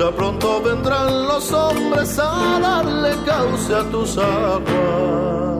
Ya pronto vendrán los hombres a darle cauce a tus aguas.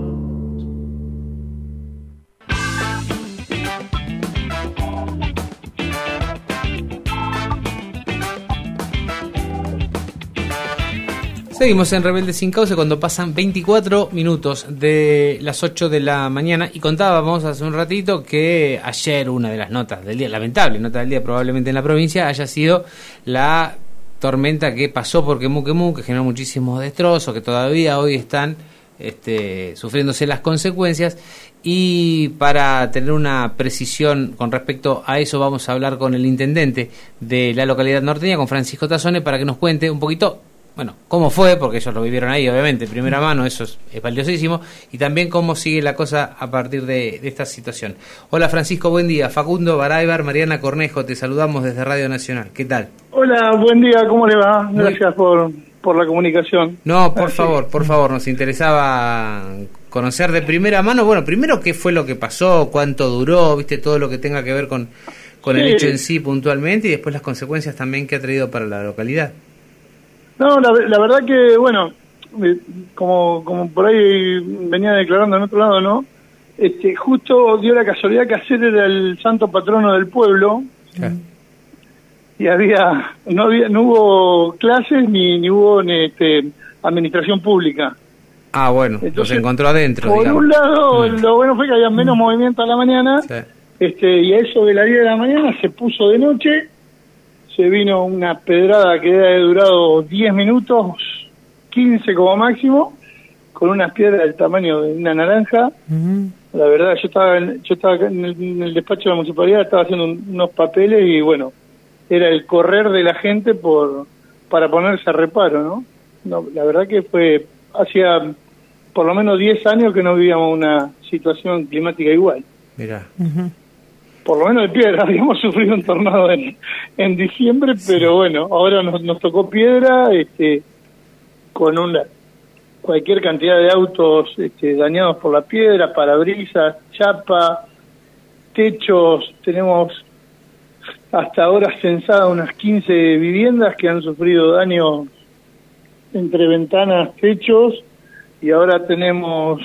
Seguimos en Rebelde Sin Causa cuando pasan 24 minutos de las 8 de la mañana y contábamos hace un ratito que ayer una de las notas del día, lamentable nota del día probablemente en la provincia, haya sido la tormenta que pasó por Quemú, que generó muchísimos destrozos, que todavía hoy están sufriéndose las consecuencias. Y para tener una precisión con respecto a eso vamos a hablar con el intendente de la localidad norteña, con Francisco Tazzone, para que nos cuente un poquito, bueno, cómo fue, porque ellos lo vivieron ahí, obviamente, de primera mano, eso es valiosísimo, y también cómo sigue la cosa a partir de esta situación. Hola Francisco, buen día. Facundo Baraybar, Mariana Cornejo, te saludamos desde Radio Nacional. ¿Qué tal? Hola, buen día, ¿cómo le va? Gracias por la comunicación. No, por favor, nos interesaba conocer de primera mano, bueno, primero qué fue lo que pasó, cuánto duró, viste, todo lo que tenga que ver con el hecho en sí puntualmente, y después las consecuencias también que ha traído para la localidad. No, la verdad que, bueno, como por ahí venía declarando en otro lado, ¿no? Justo dio la casualidad que ayer era el santo patrono del pueblo. Y no hubo clases ni hubo administración pública. Ah, bueno, entonces, los encontró adentro, por digamos. Un lado, lo bueno fue que había menos movimiento a la mañana, y a eso de las 10 de la mañana se puso de noche. Se vino una pedrada que ha durado 10 minutos, 15 como máximo, con unas piedras del tamaño de una naranja. La verdad, yo estaba acá en el despacho de la municipalidad, estaba haciendo unos papeles y bueno, era el correr de la gente para ponerse a reparo, ¿no? La verdad que hacía por lo menos 10 años que no vivíamos una situación climática igual. Mirá. Por lo menos de piedra, habíamos sufrido un tornado en diciembre, pero bueno, ahora nos tocó piedra, con cualquier cantidad de autos dañados por la piedra, parabrisas, chapa, techos. Tenemos hasta ahora censadas unas 15 viviendas que han sufrido daños entre ventanas, techos, y ahora tenemos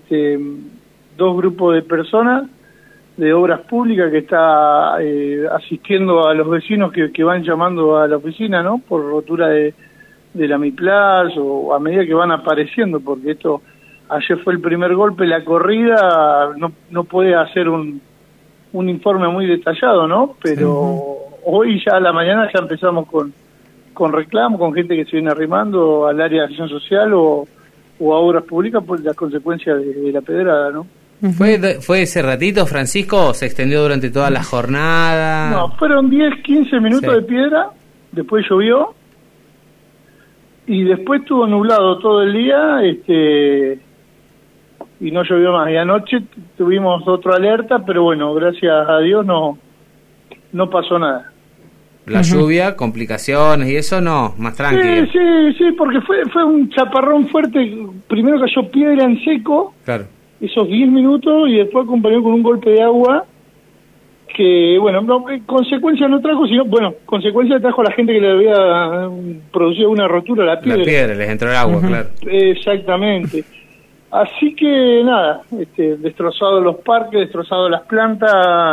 2 grupos de personas de obras públicas que está asistiendo a los vecinos que van llamando a la oficina, ¿no? Por rotura de la MIPLAS o a medida que van apareciendo, porque ayer fue el primer golpe, la corrida no puede hacer un informe muy detallado, ¿no? Pero hoy ya a la mañana ya empezamos con reclamos, con gente que se viene arrimando al área de acción social o a obras públicas por las consecuencias de la pedrada, ¿no? ¿Fue ese ratito, Francisco, o se extendió durante toda la jornada? No, fueron 10, 15 minutos de piedra, después llovió, y después estuvo nublado todo el día, y no llovió más. Y anoche tuvimos otra alerta, pero bueno, gracias a Dios no pasó nada. La lluvia, complicaciones y eso no, más tranquilo. Sí, porque fue un chaparrón fuerte. Primero cayó piedra en seco. Claro. Esos 10 minutos y después acompañó con un golpe de agua que, bueno, consecuencias no trajo, sino, bueno, consecuencias trajo a la gente que le había producido una rotura a la piedra. La piedra, les entró el agua, claro. Exactamente. Así que, nada, destrozado los parques, destrozado las plantas.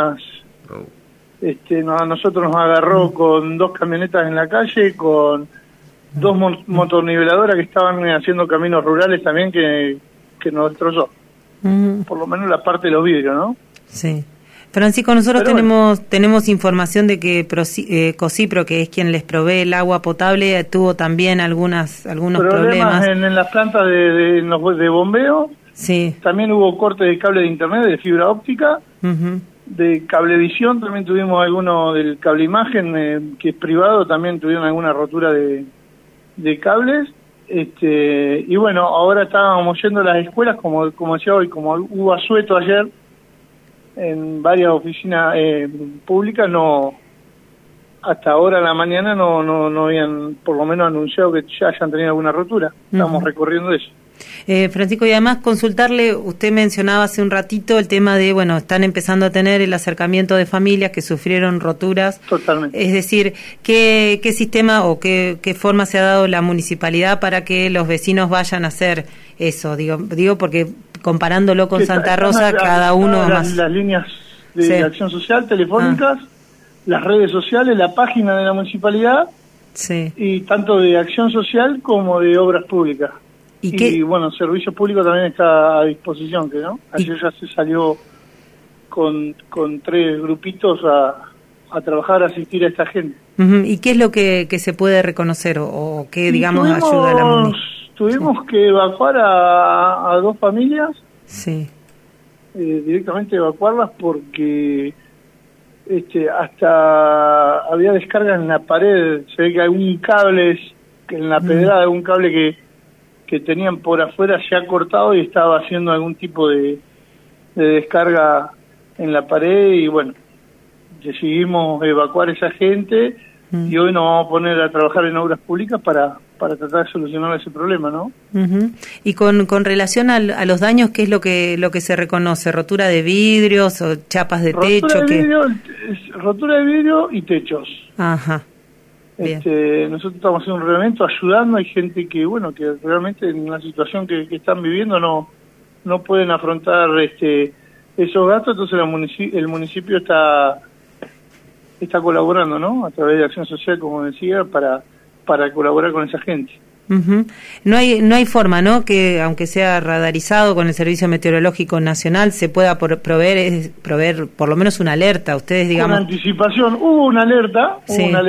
A nosotros nos agarró con 2 camionetas en la calle, con 2 motorniveladoras que estaban haciendo caminos rurales también que nos destrozó. Por lo menos la parte de los vidrios, ¿no? Sí. Francisco, nosotros tenemos información de que Cosipro, que es quien les provee el agua potable, tuvo también algunos problemas. En las plantas de bombeo. Sí. También hubo corte de cable de internet, de fibra óptica. De cablevisión también tuvimos alguno, del cable imagen, que es privado, también tuvieron alguna rotura de cables. Y bueno, ahora estábamos yendo a las escuelas, como decía hoy, como hubo asueto ayer en varias oficinas públicas, hasta ahora en la mañana no habían por lo menos anunciado que ya hayan tenido alguna rotura. Estamos recorriendo eso. Francisco, y además consultarle, usted mencionaba hace un ratito el tema de, bueno, están empezando a tener el acercamiento de familias que sufrieron roturas. Totalmente. Es decir, ¿qué sistema o qué forma se ha dado la municipalidad para que los vecinos vayan a hacer eso? Digo porque comparándolo con Santa Rosa, cada uno más... Las líneas de acción social, telefónicas, las redes sociales, la página de la municipalidad, y tanto de acción social como de obras públicas. Y bueno, servicio público también está a disposición, que no. Ayer ya se salió con 3 grupitos a trabajar, a asistir a esta gente. ¿Y qué es lo que se puede reconocer o qué, digamos, ayuda a la municipalidad? Tuvimos que evacuar a 2 familias, directamente evacuarlas porque hasta había descarga en la pared, se ve que algún cable, en la pedrada, algún cable que tenían por afuera se ha cortado y estaba haciendo algún tipo de descarga en la pared, y bueno, decidimos evacuar a esa gente y hoy nos vamos a poner a trabajar en obras públicas para tratar de solucionar ese problema, ¿no? Y con relación a los daños, ¿qué es lo que se reconoce? ¿Rotura de vidrios o chapas de techo? Rotura de vidrio y techos. Ajá. Nosotros estamos haciendo un reglamento ayudando. Hay gente que realmente en la situación que están viviendo no pueden afrontar esos gastos, entonces el municipio está colaborando, ¿no? A través de acción social, como decía, para colaborar con esa gente. No hay forma, ¿no?, que aunque sea radarizado con el Servicio Meteorológico Nacional se pueda proveer por lo menos una alerta. Ustedes, digamos, con anticipación hubo una alerta,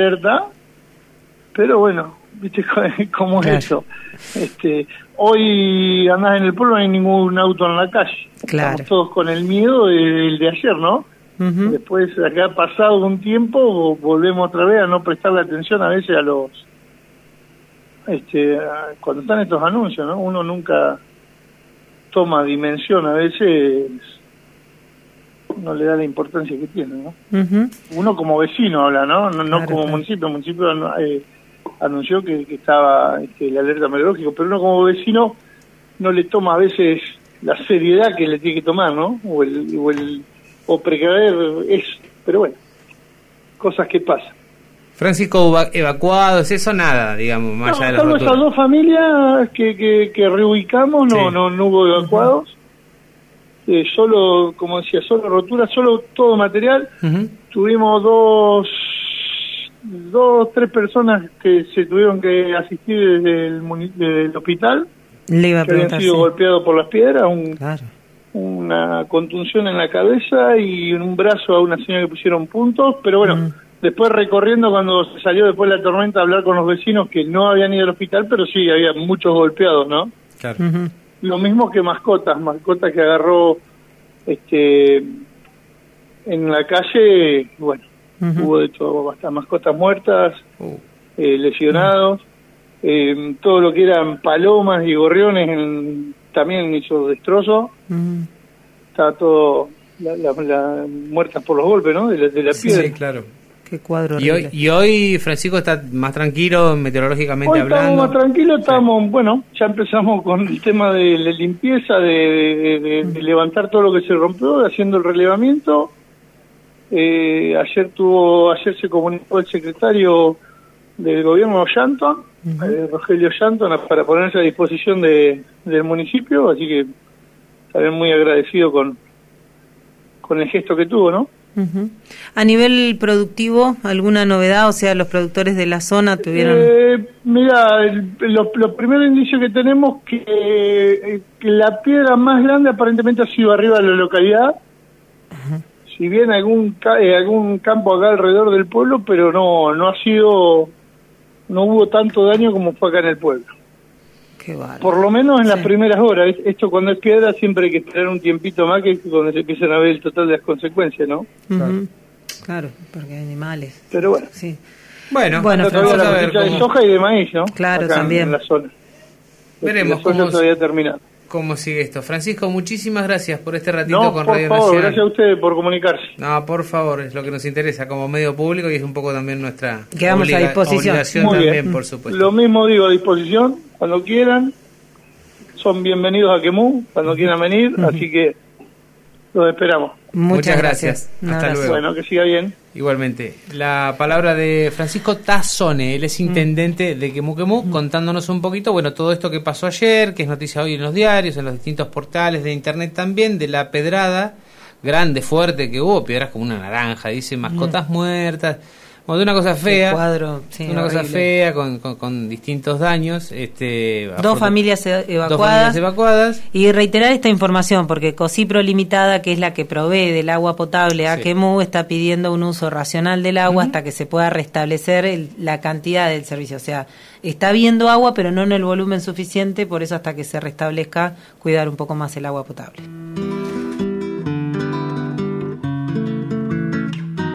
pero bueno, viste cómo es eso. Hoy andás en el pueblo, no hay ningún auto en la calle. Claro. Estamos todos con el miedo del de ayer, ¿no? Después, acá pasado un tiempo, volvemos otra vez a no prestarle atención a veces a los... cuando están estos anuncios, ¿no? Uno nunca toma dimensión, a veces no le da la importancia que tiene, ¿no? Uno como vecino habla, ¿no? No como municipio. El municipio anunció que estaba la alerta meteorológica, pero uno como vecino no le toma a veces la seriedad que le tiene que tomar, ¿no? O precaver pero bueno, cosas que pasan. Francisco, evacuados, eso nada, digamos, más allá de las esas 2 familias que reubicamos, no hubo evacuados. Solo, como decía, solo roturas, solo todo material. Tuvimos 3 personas que se tuvieron que asistir desde el hospital, que habían sido golpeados por las piedras, una contunción en la cabeza y en un brazo a una señora que pusieron puntos, pero bueno, después recorriendo, cuando se salió después de la tormenta, a hablar con los vecinos que no habían ido al hospital, pero sí, había muchos golpeados, ¿no? Claro. Lo mismo que mascotas que agarró en la calle, bueno, hubo de todo, hasta mascotas muertas, lesionados, todo lo que eran palomas y gorriones también hizo destrozo. Estaba todo muertas por los golpes, ¿no? De la piedra. Sí, claro. Qué cuadro. Y hoy Francisco está más tranquilo meteorológicamente hablando. Estamos más tranquilos, ya empezamos con el tema de la limpieza, de levantar todo lo que se rompió, haciendo el relevamiento. Ayer se comunicó el secretario del gobierno, Shanton, Rogelio Shanton, para ponerse a disposición del municipio, así que también muy agradecido con el gesto que tuvo, ¿no? A nivel productivo, ¿alguna novedad? O sea, los productores de la zona tuvieron... Mira, los primeros indicios que tenemos que la piedra más grande aparentemente ha sido arriba de la localidad. Si bien algún campo acá alrededor del pueblo, pero no hubo tanto daño como fue acá en el pueblo. Qué vale. Por lo menos en las primeras horas. Esto cuando es piedra siempre hay que esperar un tiempito más, que es cuando se empiezan a ver el total de las consecuencias, ¿no? Claro, porque hay animales. Pero bueno. Sí. Bueno, todavía la cosecha de soja y de maíz, ¿no? Claro, acá también. En la zona. Veremos cómo sigue esto. Francisco, muchísimas gracias por este ratito con Radio Nacional. Gracias a ustedes por comunicarse. No, por favor, es lo que nos interesa como medio público y es un poco también nuestra Quedamos a disposición. Obligación Muy también, bien. por supuesto. Lo mismo digo, a disposición, cuando quieran. son bienvenidos a Quemú cuando quieran venir, así que los esperamos. Muchas gracias. Hasta luego. Bueno, que siga bien. Igualmente. La palabra de Francisco Tazzone, él es intendente de Quemú Quemú, contándonos un poquito, bueno, todo esto que pasó ayer, que es noticia hoy en los diarios, en los distintos portales de internet también, de la pedrada grande, fuerte que hubo, piedras como una naranja, dice, mascotas muertas, bueno, de una cosa fea, cuadro, sí, una cosa fea con distintos daños, dos familias evacuadas, y reiterar esta información porque Cosipro Limitada, que es la que provee del agua potable a Quemú, está pidiendo un uso racional del agua hasta que se pueda restablecer la cantidad del servicio, o sea, está habiendo agua pero no en el volumen suficiente, por eso hasta que se restablezca cuidar un poco más el agua potable.